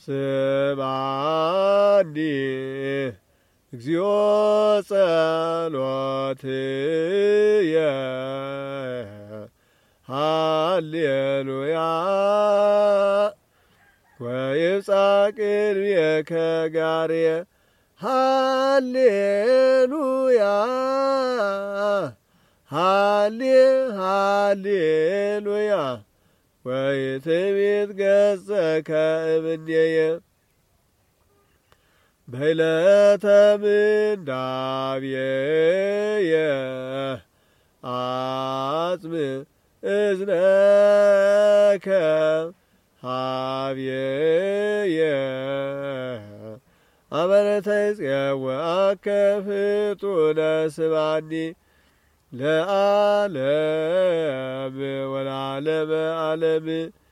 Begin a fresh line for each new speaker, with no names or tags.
ስማኒ እግዚኦ ጸሎትየ ሃሌሉያ ወይብጻሕ ቅድሜከ ጋርየ ሃሌሉያ ሃሌሉያ ወይትቤት ገጸከ እምኔየ በዕለተ ምንዳቤየ አጽም እዝነከ ሀብዬየ አመነተ ይፄውዐከ ፍጡነ ስማኒ ለዓለም ወለዓለመ ዓለም